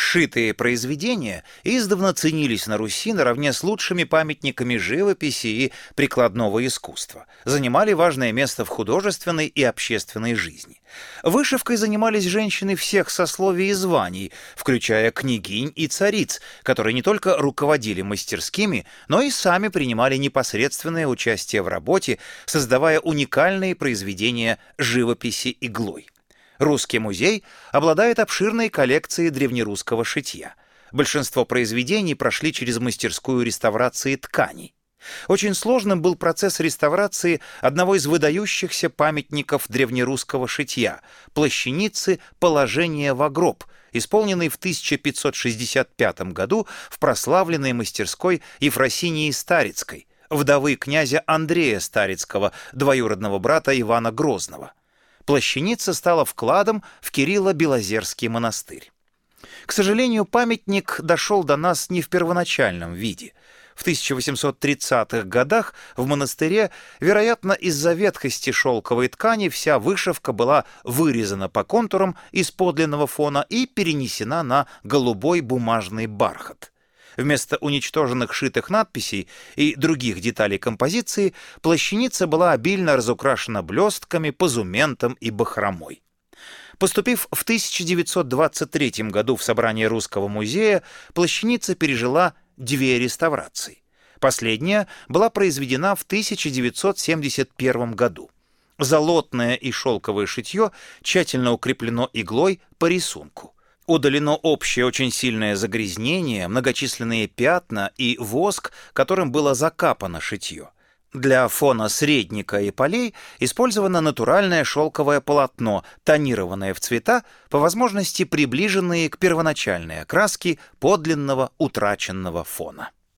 Сшитые произведения издавна ценились на Руси наравне с лучшими памятниками живописи и прикладного искусства, занимали важное место в художественной и общественной жизни. Вышивкой занимались женщины всех сословий и званий, включая княгинь и цариц, которые не только руководили мастерскими, но и сами принимали непосредственное участие в работе, создавая уникальные произведения живописи иглой. Русский музей обладает обширной коллекцией древнерусского шитья. Большинство произведений прошли через мастерскую реставрации тканей. Очень сложным был процесс реставрации одного из выдающихся памятников древнерусского шитья – плащаницы «Положение во гроб», исполненной в 1565 году в прославленной мастерской Ефросинии Старицкой, вдовы князя Андрея Старицкого, двоюродного брата Ивана Грозного. Плащаница стала вкладом в Кирилло-Белозерский монастырь. К сожалению, памятник дошел до нас не в первоначальном виде. В 1830-х годах в монастыре, вероятно, из-за ветхости шелковой ткани, вся вышивка была вырезана по контурам из подлинного фона и перенесена на голубой бумажный бархат. Вместо уничтоженных шитых надписей и других деталей композиции плащаница была обильно разукрашена блестками, позументом и бахромой. Поступив в 1923 году в собрание Русского музея, плащаница пережила две реставрации. Последняя была произведена в 1971 году. Золотное и шелковое шитье тщательно укреплено иглой по рисунку. Удалено общее очень сильное загрязнение, многочисленные пятна и воск, которым было закапано шитье. Для фона средника и полей использовано натуральное шелковое полотно, тонированное в цвета, по возможности приближенные к первоначальной окраске подлинного утраченного фона.